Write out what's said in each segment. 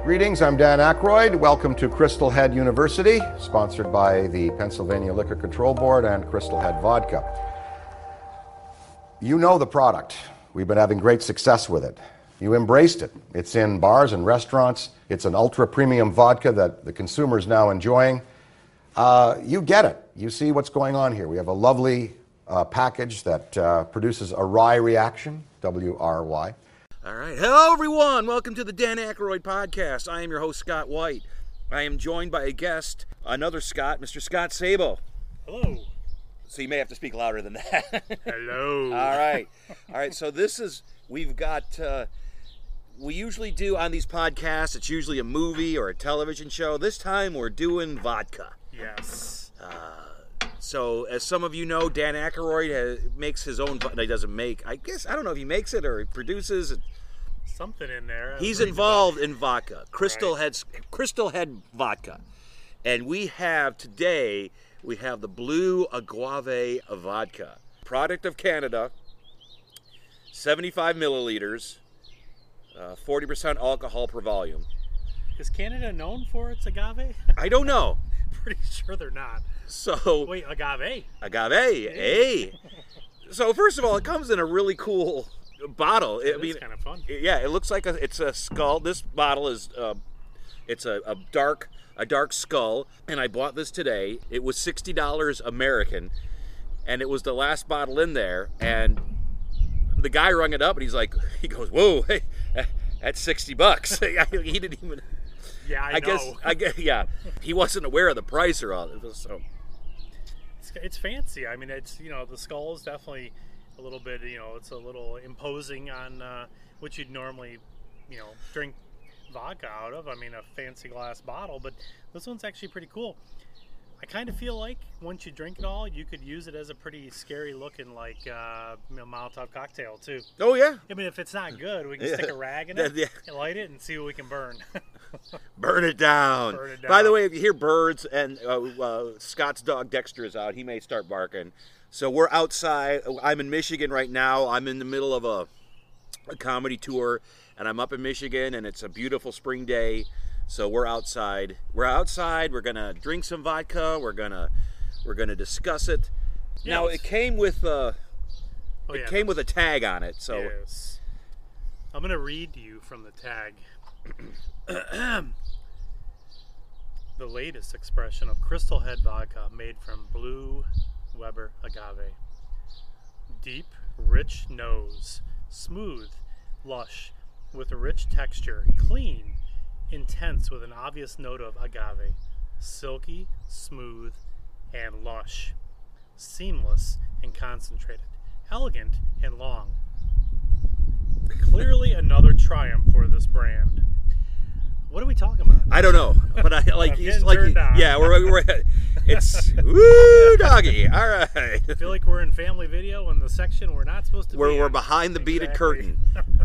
Greetings, I'm Dan Aykroyd. Welcome to Crystal Head University, sponsored by the Pennsylvania Liquor Control Board and Crystal Head Vodka. You know the product. We've been having great success with it. You embraced it. It's in bars and restaurants. It's an ultra-premium vodka that the consumer is now enjoying. You get it. You see what's going on here. We have a lovely package that produces a rye reaction, W-R-Y. All right. Hello, everyone. Welcome to the Dan Aykroyd Podcast. I am your host, Scott White. I am joined by a guest, another Scott, Mr. Scott Sabo. Hello. So you may have to speak louder than that. Hello. All right. All right. So we've got, we usually do on these podcasts, it's usually a movie or a television show. This time we're doing vodka. Yes. So, as some of you know, Dan Aykroyd makes his own. He doesn't make. I don't know if he makes it or he produces it. Something in there. He's involved in vodka, Crystal Head vodka, and we have the Blue Agave vodka, product of Canada, 75 milliliters, 40% alcohol per volume. Is Canada known for its agave? I don't know. Pretty sure they're not. So wait, agave. Hey. So first of all, it comes in a really cool bottle. It's kind of fun. Yeah, it looks like it's a skull. This bottle is it's a dark skull, and I bought this today. It was $60 American, and it was the last bottle in there. And the guy rung it up, and he goes, "Whoa, hey, that's $60." He didn't even. Yeah, I know. I guess, yeah. He wasn't aware of the price or all this, so. It's fancy. I mean, it's, the skull is definitely a little bit, it's a little imposing on what you'd normally, drink vodka out of. I mean, a fancy glass bottle, but this one's actually pretty cool. I kind of feel like once you drink it all, you could use it as a pretty scary looking, Molotov cocktail too. Oh yeah. I mean, if it's not good, we can stick a rag in it and light it and see what we can burn. Burn it down. By the way, if you hear birds and Scott's dog Dexter is out, he may start barking. So we're outside. I'm in Michigan right now. I'm in the middle of a comedy tour, and I'm up in Michigan, and it's a beautiful spring day. So we're outside. We're gonna drink some vodka. We're gonna discuss it. Yeah, now it came with came with a tag on it. So yes. I'm gonna read to you from the tag. The latest expression of Crystal Head vodka made from Blue Weber agave. Deep, rich nose, smooth, lush, with a rich texture, clean, intense with an obvious note of agave, silky, smooth, and lush, seamless and concentrated, elegant and long. Clearly another triumph for this brand. What are we talking about? I don't know, but I like he's like yeah, we're it's woo doggy. All right. I feel like we're in family video in the section we're not supposed to be. We're behind the beaded curtain.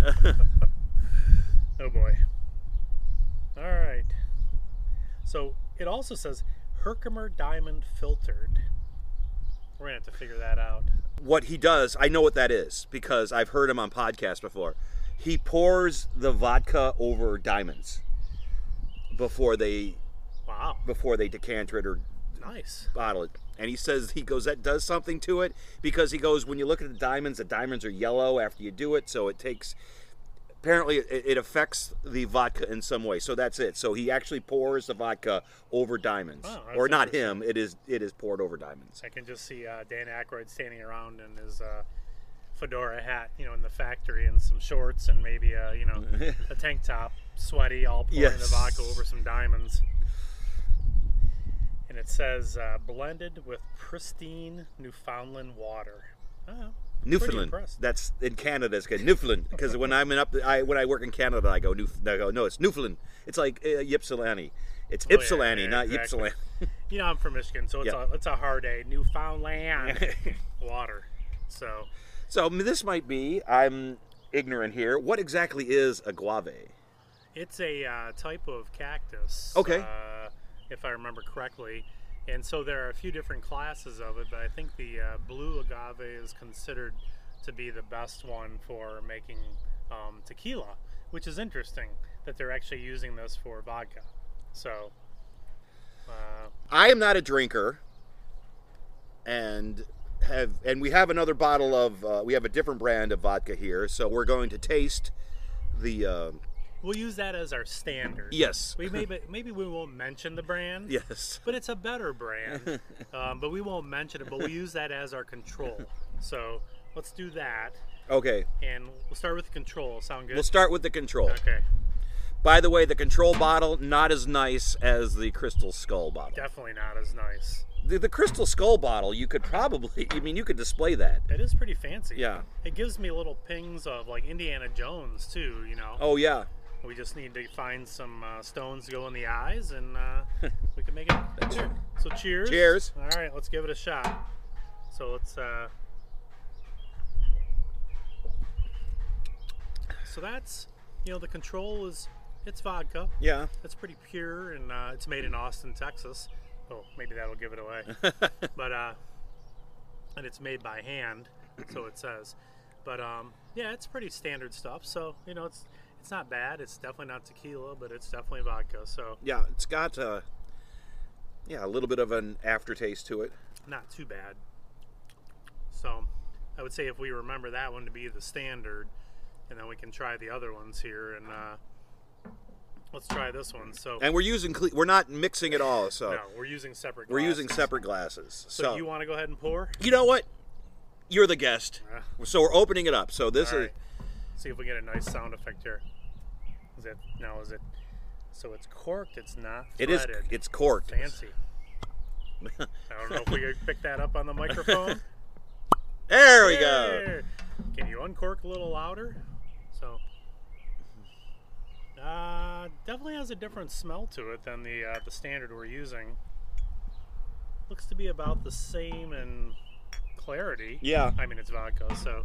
Oh boy. All right. So it also says Herkimer Diamond Filtered. We're gonna have to figure that out. What he does, I know what that is because I've heard him on podcasts before. He pours the vodka over diamonds before they decant it or bottle it. And he says, that does something to it because he goes, when you look at the diamonds are yellow after you do it, so it takes, apparently it affects the vodka in some way. So that's it. So he actually pours the vodka over diamonds. Oh, or not him, it is poured over diamonds. I can just see Dan Aykroyd standing around in his fedora hat, in the factory, and some shorts and maybe a tank top, sweaty, all pouring the vodka over some diamonds. And it says blended with pristine Newfoundland water. Oh, Newfoundland. That's in Canada. It's good. Newfoundland, because when I'm when I work in Canada, I go no, it's Newfoundland. It's like Ypsilanti. It's Ypsilanti, not exactly. Ypsilanti. I'm from Michigan, so it's a hard A. Newfoundland water. So this might be, I'm ignorant here. What exactly is agave? It's a type of cactus. Okay. If I remember correctly. And so there are a few different classes of it, but I think the blue agave is considered to be the best one for making tequila, which is interesting. that they're actually using this for vodka. So, I am not a drinker, and we have another bottle of we have a different brand of vodka here, so we're going to taste the we'll use that as our standard. yes. We maybe we won't mention the brand. Yes. But it's a better brand. But we won't mention it. But we'll use that as our control. So let's do that. Okay. And we'll start with the control. Sound good? We'll start with the control. Okay. By the way, the control bottle not as nice as the Crystal Skull bottle. Definitely not as nice. The Crystal Skull bottle, you could probably, you could display that. It is pretty fancy. Yeah. It gives me little pings of like Indiana Jones too. Oh yeah. We just need to find some stones to go in the eyes, and we can make it better. So cheers. Cheers. All right, let's give it a shot. So let's. So that's, the control is, it's vodka. Yeah. It's pretty pure, and it's made in Austin, Texas. Oh, maybe that'll give it away. But and it's made by hand, so it says. But yeah, it's pretty standard stuff. So it's not bad. It's definitely not tequila, but it's definitely vodka. So Yeah, it's got a little bit of an aftertaste to it. not too bad. So I would say if we remember that one to be the standard, and then we can try the other ones here, and let's try this one. So And we're not mixing it all, so no, we're using separate glasses. we're using separate glasses. So you want to go ahead and pour? You know what? You're the guest. So we're opening it up. So this All is right. See if we get a nice sound effect here. Is it? So it's corked. It's not it is threaded. it's corked. Fancy. I don't know if we could pick that up on the microphone. There we go. There. Can you uncork a little louder? So, definitely has a different smell to it than the standard we're using. Looks to be about the same in clarity. Yeah. I mean, it's vodka, so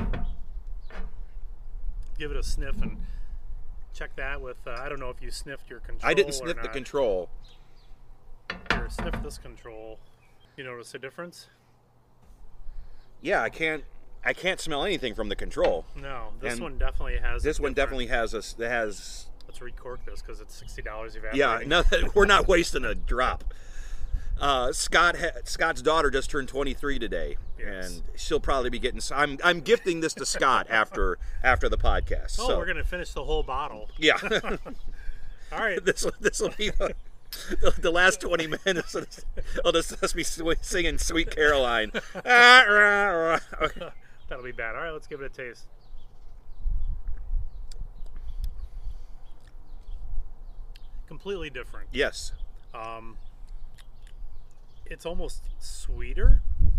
give it a sniff and check that with. I don't know if you sniffed your control. I didn't or sniff the not. control. Here, sniff this control. You notice a difference? Yeah, I can't smell anything from the control. No, this And one definitely has. This one different- definitely has. Let's recork this because it's $60 evaporating. Yeah, no, we're not wasting a drop. Scott's daughter just turned 23 today, Yes. and she'll probably be getting. I'm gifting this to Scott after the podcast. Oh, so we're gonna finish the whole bottle. yeah, All right. this will be the last 20 minutes. I'll just be singing "Sweet Caroline." That'll be bad. All right, let's give it a taste. Completely different. Yes, It's almost sweeter.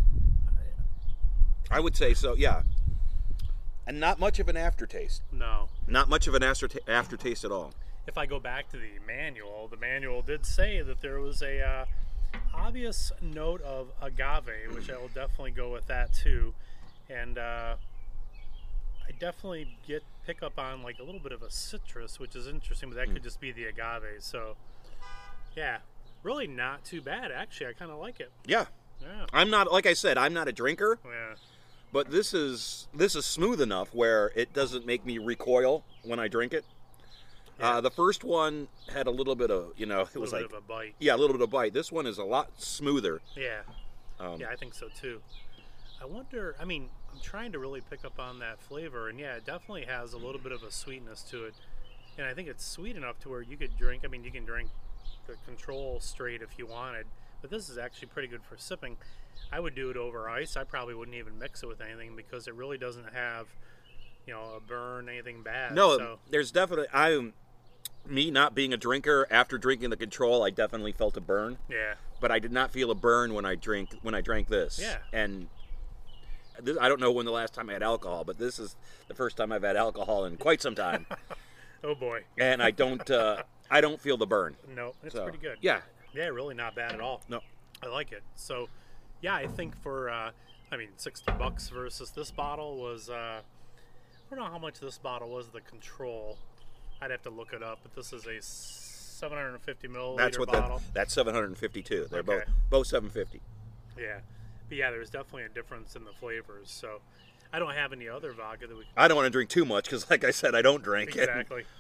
I would say so. Yeah, and not much of an aftertaste. No. Not much of an aftertaste at all. If I go back to the manual did say that there was a obvious note of agave, which I will definitely go with that too. And I definitely pick up on like a little bit of a citrus, which is interesting, but that could just be the agave. So yeah, really not too bad actually. I kind of like it. Yeah, Yeah. I'm not, like I said, I'm not a drinker, Yeah. but this is smooth enough where it doesn't make me recoil when I drink it. Yeah. The first one had a little bit of, it A was little like, bit of a bite. yeah, a little bit of bite. This one is a lot smoother. Yeah. Yeah, I think so too. I wonder, I'm trying to really pick up on that flavor, and yeah, it definitely has a little bit of a sweetness to it. And I think it's sweet enough to where you could drink, you can drink the Control straight if you wanted, but this is actually pretty good for sipping. I would do it over ice. I probably wouldn't even mix it with anything because it really doesn't have, a burn, anything bad. No, So, there's definitely, me not being a drinker, after drinking the Control, I definitely felt a burn, yeah. but I did not feel a burn when I drank this. Yeah. And this, I don't know when the last time I had alcohol, but this is the first time I've had alcohol in quite some time. Oh boy. And I don't feel the burn. No, it's So, pretty good. Yeah. Yeah, really not bad at all. No. I like it. So, yeah, I think for, $60 versus this bottle was, I don't know how much this bottle was, the Control. I'd have to look it up, but this is a 750 milliliter That's what bottle. that's 752. They're Okay. both 750. Yeah. But yeah, there's definitely a difference in the flavors. So, I don't have any other vodka that we I don't want to drink too much because, like I said, I don't drink. Exactly.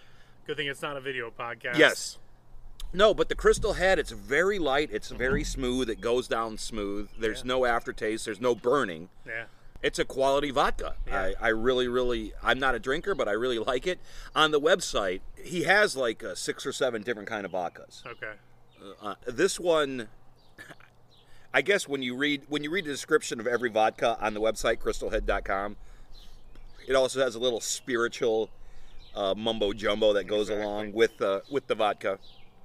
Good thing it's not a video podcast. Yes. No, but the Crystal Head, it's very light. It's very smooth. It goes down smooth. There's no aftertaste. There's no burning. Yeah. It's a quality vodka. Yeah. I really, I'm not a drinker, but I really like it. On the website, he has like 6 or 7 different kind of vodkas. Okay. This one, I guess when you read the description of every vodka on the website, crystalhead.com, it also has a little spiritual mumbo jumbo that goes along with the vodka.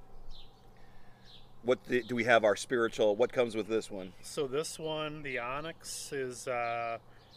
Do we have our spiritual? What comes with this one? So this one, the Onyx, is let's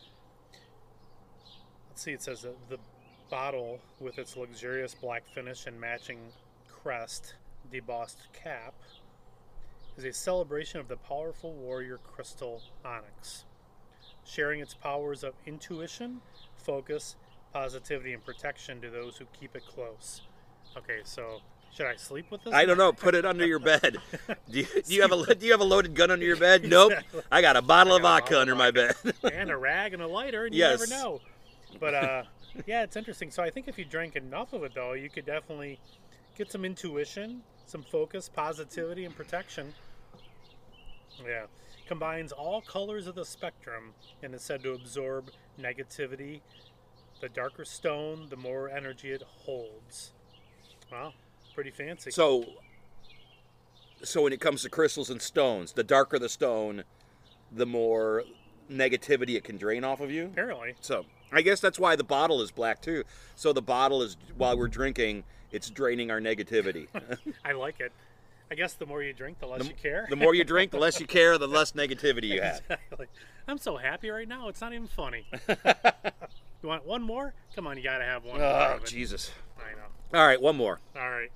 see. It says the bottle with its luxurious black finish and matching crest, debossed cap, is a celebration of the powerful warrior crystal Onyx, sharing its powers of intuition, focus, positivity, and protection to those who keep it close. Okay, so. Should I sleep with this? I don't know. Put it under your bed. Do you have a loaded gun under your bed? Nope. I got a bottle of vodka under my bed. And a rag and a lighter, and you never know. But yeah, it's interesting. So I think if you drank enough of it, though, you could definitely get some intuition, some focus, positivity, and protection. Yeah. Combines all colors of the spectrum and is said to absorb negativity. The darker stone, the more energy it holds. Wow. Pretty fancy. So when it comes to crystals and stones, the darker the stone, the more negativity it can drain off of you. Apparently. So I guess that's why the bottle is black too. So the bottle is, while we're drinking, it's draining our negativity. I like it. I guess the more you drink, the less you care. The more you drink, the less you care, the less negativity you have. Exactly. I'm so happy right now, it's not even funny. You want one more? Come on, you gotta have one more. Oh, Jesus. I know. All right, one more. All right.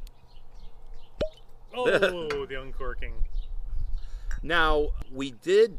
Oh, the uncorking. Now, the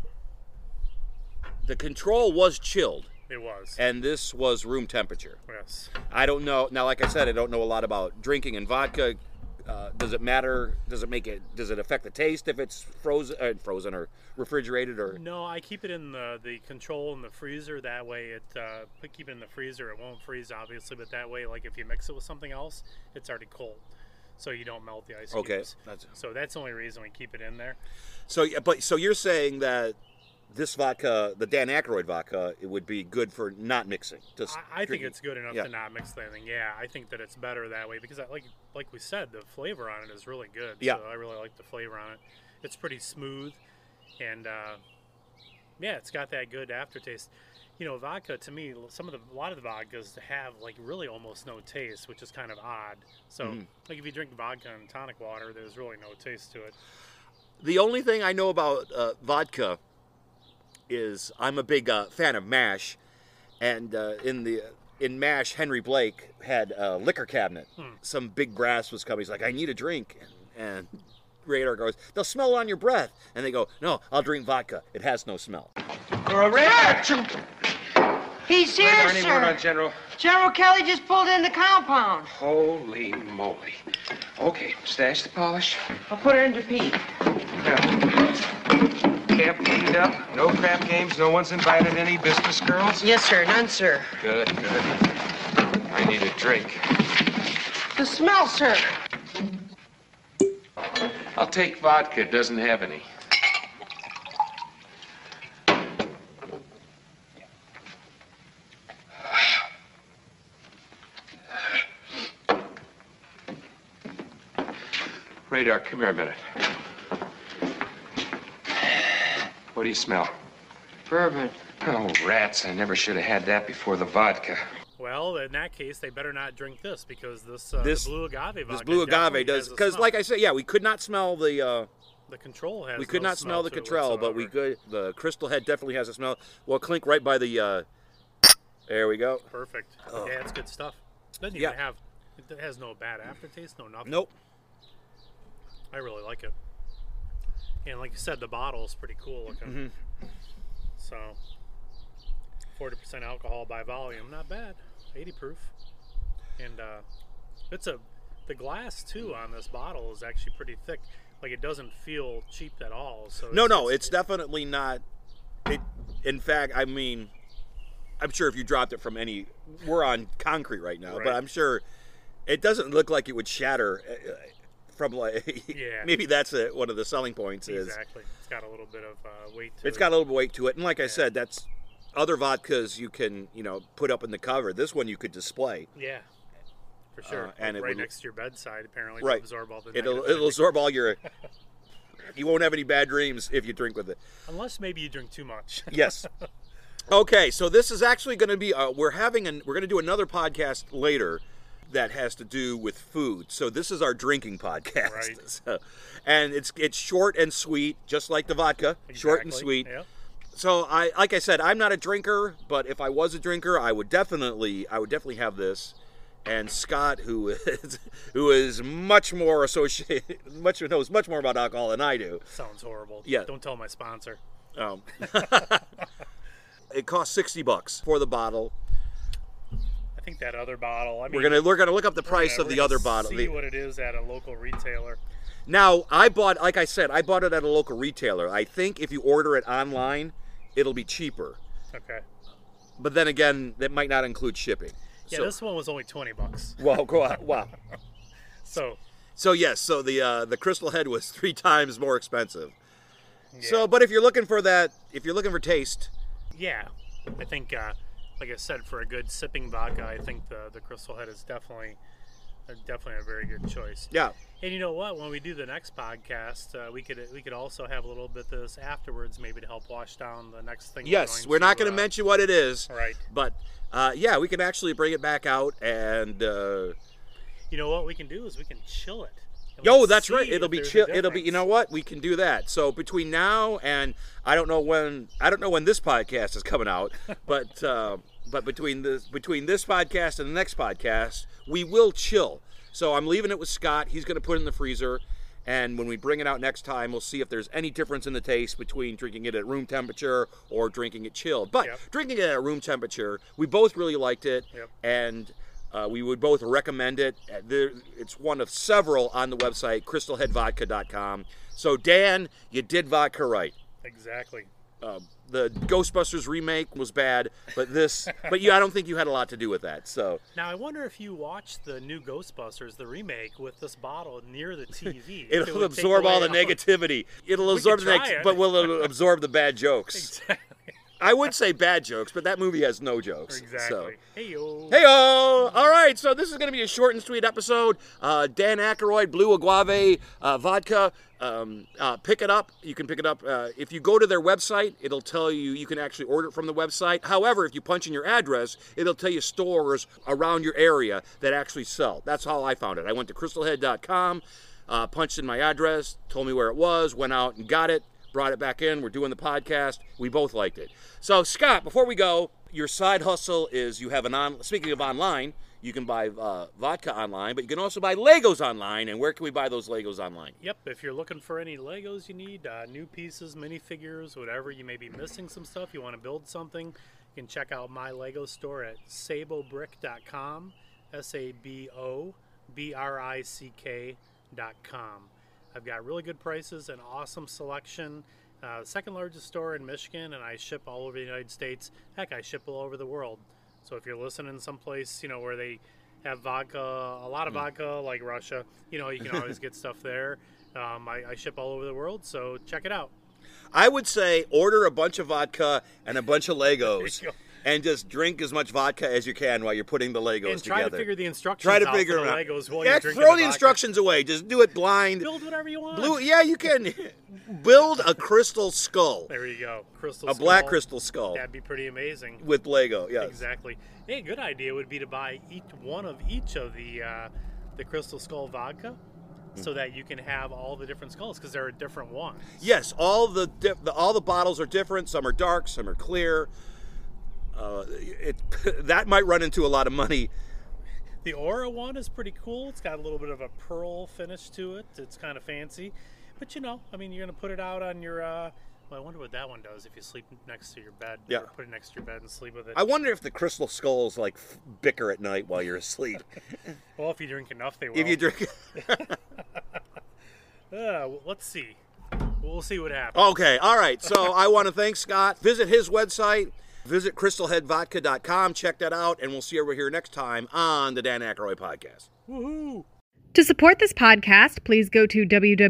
control was chilled. It was. And this was room temperature. Yes. I don't know. Now, like I said, I don't know a lot about drinking and vodka. Does it matter? Does it affect the taste if it's frozen or refrigerated or? No, I keep it in the control in the freezer. That way, keep it in the freezer. It won't freeze, obviously, but that way, like if you mix it with something else, it's already cold, so you don't melt the ice cubes. Okay. So that's the only reason we keep it in there. So you're saying that this vodka, the Dan Aykroyd vodka, it would be good for not mixing. I think it's good enough to not mix anything. Yeah, I think that it's better that way because, like we said, the flavor on it is really good. Yeah. So I really like the flavor on it. It's pretty smooth, and yeah, it's got that good aftertaste. You know, vodka to me, a lot of the vodkas have like really almost no taste, which is kind of odd. So, like if you drink vodka and tonic water, there's really no taste to it. The only thing I know about vodka is I'm a big fan of MASH, and in MASH, Henry Blake had a liquor cabinet. Some big brass was coming. He's like, I need a drink, and Radar goes, they'll smell it on your breath, and they go, no, I'll drink vodka. It has no smell. You're a Radar. He's here, Is there any word sir. on General? General Kelly just pulled in the compound. Holy moly. Okay, stash the polish. I'll put her into Pete. Yeah. Camp cleaned up. No crap games. No one's invited any business girls. Yes, sir. None, sir. Good, good. I need a drink. The smell, sir. I'll take vodka. It doesn't have any. Radar, come here a minute. What do you smell? Bourbon. Oh, rats. I never should have had that before the vodka. Well, in that case, they better not drink this because this blue agave vodka. This blue agave does, because like I said, yeah, we could not smell the control has. we could no not smell the to it control, but the Crystal Head definitely has a smell. Well, clink right by the. There we go. Perfect. Oh. Yeah, it's good stuff. It doesn't even have. It has no bad aftertaste, no nothing. Nope. I really like it. And like you said, the bottle is pretty cool looking. So, 40% alcohol by volume, not bad. 80 proof. And the glass too on this bottle is actually pretty thick. Like it doesn't feel cheap at all. So it's definitely not. In fact, I mean, I'm sure if you dropped it from we're on concrete right now, but I'm sure It doesn't look like it would shatter from like. Yeah. Maybe that's one of the selling points. Exactly. It's got a little bit of weight to it. It's got a little weight to it, and like I said, that's other vodkas you can put up in the cover. This one you could display. Yeah. For sure. And right it would, next to your bedside, apparently, right. to absorb all the It'll negativity. absorb all your. You won't have any bad dreams if you drink with it. Unless maybe you drink too much. Yes. Okay, so this is actually going to be we're going to do another podcast later that has to do with food. So this is our drinking podcast. Right. So, and it's short and sweet, just like the vodka, short and sweet. Yep. So like I said, I'm not a drinker, but if I was a drinker, I would definitely have this. And Scott, who is much more associated, knows much more about alcohol than I do. Sounds horrible. Yeah. Don't tell my sponsor. It costs $60 for the bottle. I think that other bottle. I mean, We're gonna look up the price of the other bottle. See what it is at a local retailer. Now, like I said, I bought it at a local retailer. I think if you order it online, it'll be cheaper. Okay. But then again, that might not include shipping. Yeah, this one was only $20. Wow, wow. So yes, so the Crystal Head was 3 times more expensive. yeah. So, but if you're looking for taste, Yeah, I think, like I said, for a good sipping vodka, I think the Crystal Head is definitely a very good choice. yeah. And you know what? When we do the next podcast, we could also have a little bit of this afterwards, maybe to help wash down the next thing. Yes, we're not going to mention what it is. Right. But yeah, we can actually bring it back out and. You know what we can do is we can chill it. And Oh, let's that's see right. if It'll be there's a chill. It'll be. You difference. know what? We can do that. So between now and I don't know when this podcast is coming out, but between this podcast and the next podcast, we will chill. So I'm leaving it with Scott. He's going to put it in the freezer, and when we bring it out next time, we'll see if there's any difference in the taste between drinking it at room temperature or drinking it chilled. But Yep. drinking it at room temperature, we both really liked it, Yep. and. We would both recommend it. It's one of several on the website, crystalheadvodka.com. So, Dan, you did vodka right. Exactly. The Ghostbusters remake was bad, but I don't think you had a lot to do with that. So, Now I wonder if you watched the new Ghostbusters, the remake, with this bottle near the TV. it'll it would take absorb all away the negativity. It'll absorb could try it. but will absorb the bad jokes. Exactly. I would say bad jokes, but that movie has no jokes. Exactly. So. Hey-o. Hey-o! All right, so this is going to be a short and sweet episode. Dan Aykroyd, Blue Agave vodka. Pick it up. You can pick it up. If you go to their website, it'll tell you can actually order it from the website. However, if you punch in your address, it'll tell you stores around your area that actually sell. That's how I found it. I went to crystalhead.com, punched in my address, told me where it was, went out and got it. Brought it back in. We're doing the podcast. We both liked it. So, Scott, before we go, your side hustle is you have speaking of online, you can buy vodka online, but you can also buy Legos online. And where can we buy those Legos online? Yep, if you're looking for any Legos you need, new pieces, minifigures, whatever, you may be missing some stuff, you want to build something, you can check out my Lego store at sabobrick.com, SABOBRICK.com. I've got really good prices and awesome selection. Second largest store in Michigan, and I ship all over the United States. Heck, I ship all over the world. So if you're listening someplace, where they have vodka, a lot of vodka, like Russia, you can always get stuff there. I ship all over the world, so check it out. I would say order a bunch of vodka and a bunch of Legos. There you go. And just drink as much vodka as you can while you're putting the Legos And try together. to figure the instructions Try to out figure for the them out. Legos while Yeah, you're drinking throw the vodka. instructions away. Just do it blind. Build whatever you want. Yeah, you can build a crystal skull. There you go. Crystal A skull. black crystal skull That'd be pretty amazing. with Lego. Yes. Exactly. Hey, a good idea would be to buy one of each of the Crystal Skull vodka, so that you can have all the different skulls because there are different ones. Yes, all the bottles are different. Some are dark, some are clear. That might run into a lot of money. The Aura one is pretty cool. It's got a little bit of a pearl finish to it. It's kind of fancy. But you're going to put it out on your... well, I wonder what that one does if you sleep next to your bed. Yeah. Or put it next to your bed and sleep with it. I wonder if the crystal skulls bicker at night while you're asleep. Well, if you drink enough, they will. If you drink. Let's see. We'll see what happens. Okay, all right. So I want to thank Scott. Visit his website. Visit crystalheadvodka.com, check that out, and we'll see you over here next time on the Dan Aykroyd Podcast. Woohoo! To support this podcast, please go to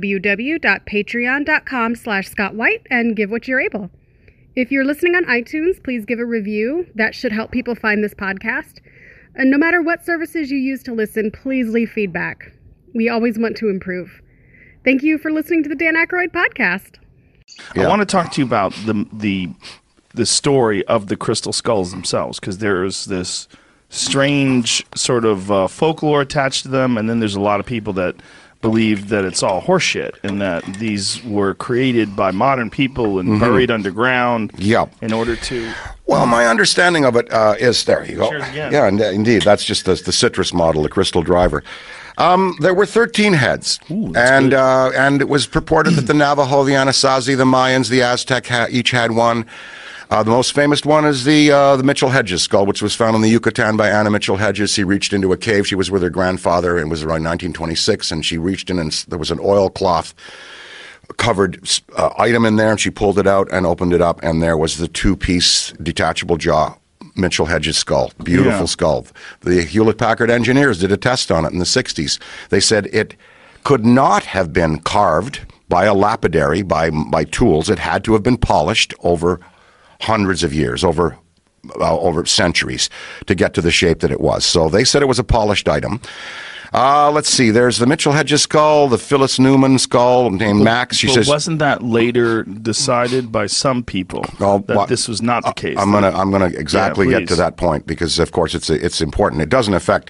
www.patreon.com/ScottWhite and give what you're able. If you're listening on iTunes, please give a review. That should help people find this podcast. And no matter what services you use to listen, please leave feedback. We always want to improve. Thank you for listening to the Dan Aykroyd Podcast. I want to talk to you about the story of the crystal skulls themselves, because there's this strange sort of folklore attached to them, and then there's a lot of people that believe that it's all horseshit and that these were created by modern people and buried underground in order to... Well, my understanding of it is, there you go. Cheers again. Yeah, indeed, that's just the citrus model, the crystal driver. There were 13 heads, and it was purported that the Navajo, the Anasazi, the Mayans, the Aztec each had one. The most famous one is the Mitchell Hedges skull, which was found in the Yucatan by Anna Mitchell Hedges. She reached into a cave. She was with her grandfather, and it was around 1926, and she reached in, and there was an oilcloth covered item in there, and she pulled it out and opened it up, and there was the two-piece detachable jaw Mitchell Hedges skull. Beautiful skull. The Hewlett-Packard engineers did a test on it in the 60s. They said it could not have been carved by a lapidary, by tools. It had to have been polished over hundreds of years, over centuries, to get to the shape that it was. So they said it was a polished item. Let's see. There's the Mitchell Hedges skull, the Phyllis Newman skull named Max. She says, wasn't that later decided by some people that this was not the case? I'm gonna exactly get to that point, because of course it's important. It doesn't affect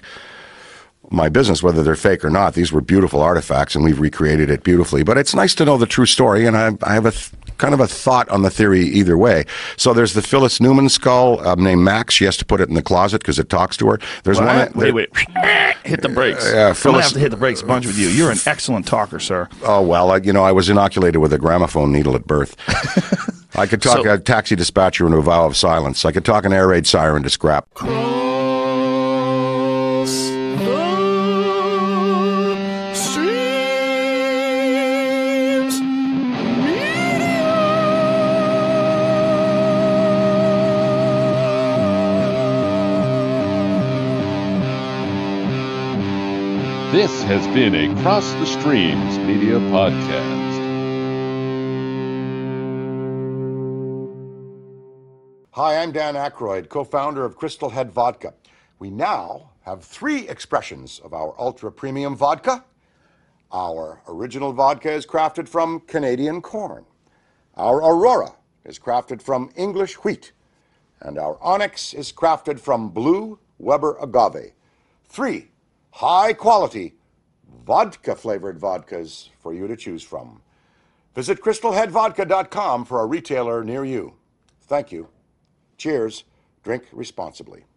my business whether they're fake or not. These were beautiful artifacts, and we've recreated it beautifully. But it's nice to know the true story, and I have a kind of a thought on the theory either way. So there's the Phyllis Newman skull named Max. She has to put it in the closet because it talks to her. There's one. Wait. Hit the brakes. I'm gonna have to hit the brakes a bunch with you. You're an excellent talker, sir. Oh well, I was inoculated with a gramophone needle at birth. I could talk a taxi dispatcher into a vow of silence. I could talk an air raid siren to scrap. This has been a Cross the Streams Media Podcast. Hi, I'm Dan Aykroyd, co-founder of Crystal Head Vodka. We now have 3 expressions of our ultra-premium vodka. Our original vodka is crafted from Canadian corn. Our Aurora is crafted from English wheat. And our Onyx is crafted from blue Weber agave. 3 high-quality, vodka-flavored vodkas for you to choose from. Visit crystalheadvodka.com for a retailer near you. Thank you. Cheers. Drink responsibly.